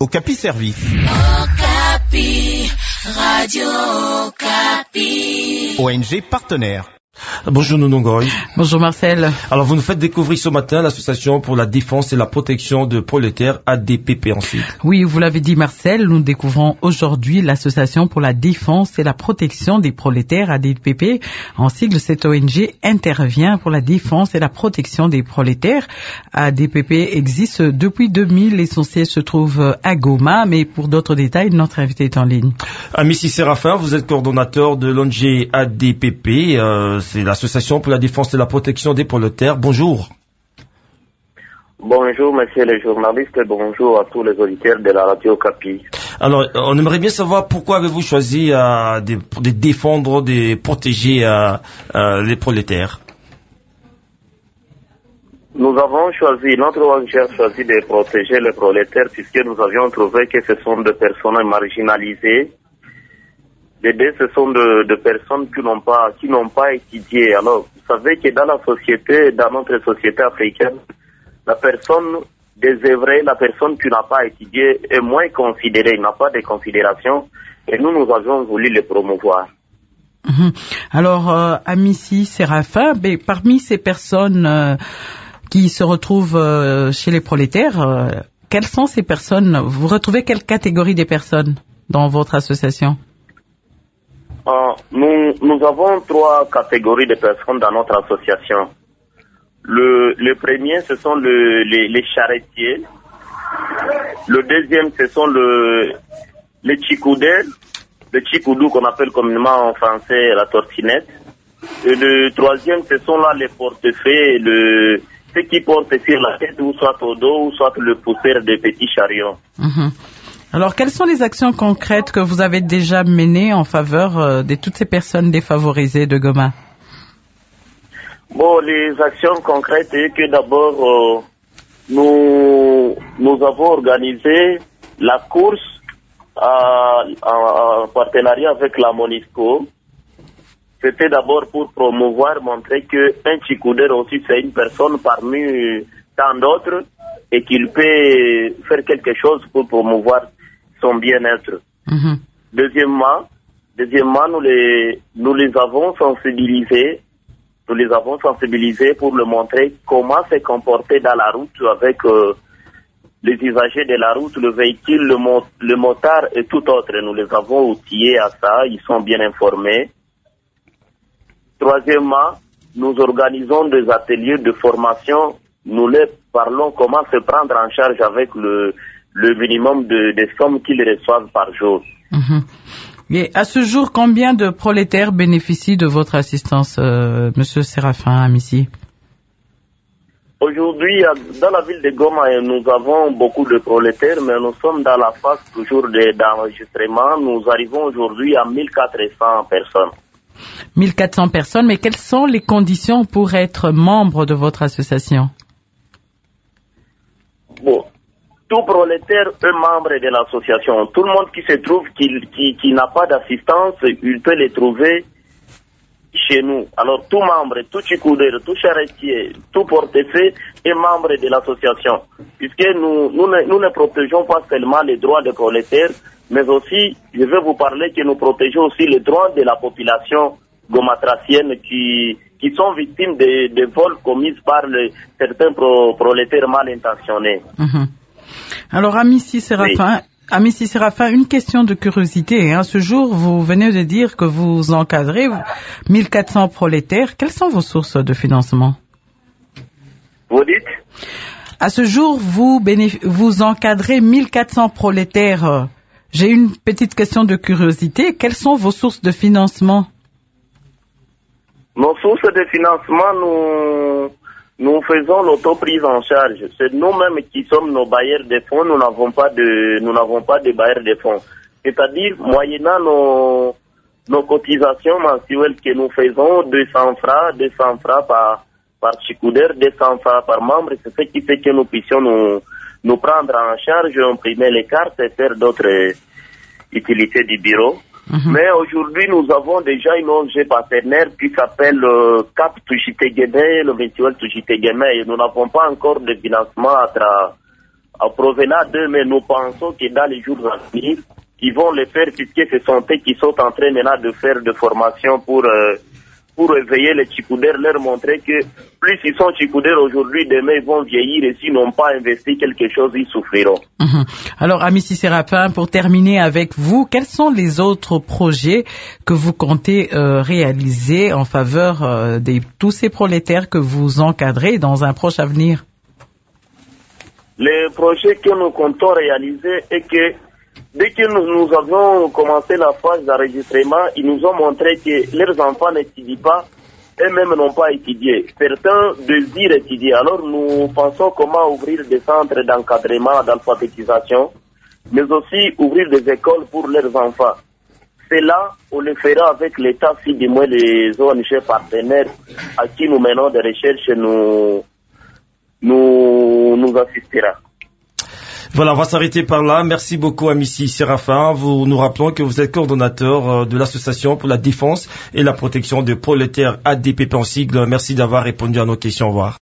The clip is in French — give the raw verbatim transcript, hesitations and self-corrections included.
Okapi Service. Okapi, Radio Okapi. O N G partenaire. Bonjour Nounongoy. Bonjour Marcel. Alors vous nous faites découvrir ce matin l'association pour la défense et la protection de prolétaires A D P P ensuite. Oui, vous l'avez dit Marcel, nous découvrons aujourd'hui l'association pour la défense et la protection des prolétaires A D P P. En sigle, cette O N G intervient pour la défense et la protection des prolétaires. A D P P existe depuis deux mille et son siège se trouve à Goma, mais pour d'autres détails, notre invité est en ligne. Amici Séraphin, vous êtes coordonnateur de l'O N G A D P P. Euh, C'est l'association pour la défense et la protection des prolétaires. Bonjour. Bonjour, monsieur le journaliste, et bonjour à tous les auditeurs de la radio Okapi. Alors, on aimerait bien savoir pourquoi avez-vous choisi euh, de, de défendre, de protéger euh, euh, les prolétaires. Nous avons choisi, notre O N G a choisi de protéger les prolétaires puisque nous avions trouvé que ce sont des personnes marginalisées. Les deux, ce sont de, de personnes qui n'ont pas, qui n'ont pas étudié. Alors, vous savez que dans la société, dans notre société africaine, la personne désœuvrée, la personne qui n'a pas étudié est moins considérée, n'a pas de considération. Et nous, nous avons voulu le promouvoir. Mmh. Alors, euh, Amici Séraphin, ben, parmi ces personnes euh, qui se retrouvent euh, chez les prolétaires, euh, quelles sont ces personnes? Vous retrouvez quelle catégorie des personnes dans votre association? Uh, nous, nous avons trois catégories de personnes dans notre association. Le, le premier, ce sont le, les, les charretiers. Le deuxième, ce sont le, les chicoudés, le chicoudou qu'on appelle communément en français la tortinette. Et le troisième, ce sont là les portefeuilles, le, ceux qui portent sur la tête, ou soit au dos, ou soit le pousseur des petits chariots. Mmh. Alors, quelles sont les actions concrètes que vous avez déjà menées en faveur euh, de toutes ces personnes défavorisées de Goma? Bon, les actions concrètes, c'est que d'abord, euh, nous, nous avons organisé la course à, à, en partenariat avec la Monisco. C'était d'abord pour promouvoir, montrer qu'un chicoudeur aussi, c'est une personne parmi tant d'autres et qu'il peut faire quelque chose pour promouvoir son bien-être. Mmh. Deuxièmement, deuxièmement, nous les, nous les avons sensibilisés, nous les avons sensibilisés pour leur montrer comment se comporter dans la route avec euh, les usagers de la route, le véhicule, le, mo- le motard et tout autre. Nous les avons outillés à ça, ils sont bien informés. Troisièmement, nous organisons des ateliers de formation. Nous leur parlons comment se prendre en charge avec le le minimum de, de sommes qu'ils reçoivent par jour. Mmh. Et à ce jour, combien de prolétaires bénéficient de votre assistance, euh, Monsieur Séraphin Amici? Aujourd'hui, dans la ville de Goma, nous avons beaucoup de prolétaires, mais nous sommes dans la phase toujours de, d'enregistrement. Nous arrivons aujourd'hui à mille quatre cents personnes. mille quatre cents personnes, mais quelles sont les conditions pour être membre de votre association? Bon. Tout prolétaire est membre de l'association. Tout le monde qui se trouve, qui, qui, qui n'a pas d'assistance, il peut les trouver chez nous. Alors tout membre, tout chicoudeur, tout charretier, tout portefeuille est membre de l'association. Puisque nous, nous, ne, nous ne protégeons pas seulement les droits des prolétaires, mais aussi, je vais vous parler que nous protégeons aussi les droits de la population gomatracienne qui, qui sont victimes de, de vols commis par le, certains pro, prolétaires mal intentionnés. Mmh. Alors, Amici Séraphin, oui. Amici Séraphin, une question de curiosité. Hein. Ce jour, vous venez de dire que vous encadrez mille quatre cents prolétaires. Quelles sont vos sources de financement? Vous dites? À ce jour, vous, bénéf- vous encadrez mille quatre cents prolétaires. J'ai une petite question de curiosité. Quelles sont vos sources de financement? Nos sources de financement, nous... Nous faisons l'autoprise en charge. C'est nous-mêmes qui sommes nos bailleurs de fonds. Nous n'avons pas de, nous n'avons pas de bailleurs de fonds. C'est-à-dire, moyennant nos, nos cotisations mensuelles que nous faisons, deux cents francs, deux cents francs par, par chicoudeur, deux cents francs par membre, c'est ce qui fait que nous puissions nous, nous prendre en charge, imprimer les cartes et faire d'autres utilités du bureau. Mm-hmm. Mais aujourd'hui, nous avons déjà une O N G partenaire qui s'appelle euh, Cap Tushite Guémé, le virtuel Tushite Guémé, et nous n'avons pas encore de financement à, tra- euh, provenant d'eux, mais nous pensons que dans les jours à venir, ils vont le faire puisque ce sont eux qui sont en train maintenant de faire des formations pour euh, pour éveiller les chicoudères, leur montrer que plus ils sont chicoudères aujourd'hui, demain ils vont vieillir et s'ils n'ont pas investi quelque chose, ils souffriront. Mmh. Alors, Amici Séraphin, pour terminer avec vous, quels sont les autres projets que vous comptez euh, réaliser en faveur euh, de tous ces prolétaires que vous encadrez dans un proche avenir? Les projets que nous comptons réaliser est que dès que nous, nous avons commencé la phase d'enregistrement, ils nous ont montré que leurs enfants n'étudient pas, eux-mêmes n'ont pas étudié. Certains désirent étudier. Alors nous pensons comment ouvrir des centres d'encadrement, d'alphabétisation, mais aussi ouvrir des écoles pour leurs enfants. Cela, on le fera avec l'État, si du moins les O N G partenaires à qui nous menons des recherches nous, nous, nous assistera. Voilà, on va s'arrêter par là. Merci beaucoup, Amici Séraphin. Vous nous rappelons que vous êtes coordonnateur de l'Association pour la défense et la protection des prolétaires A D P P en sigle. Merci d'avoir répondu à nos questions. Au revoir.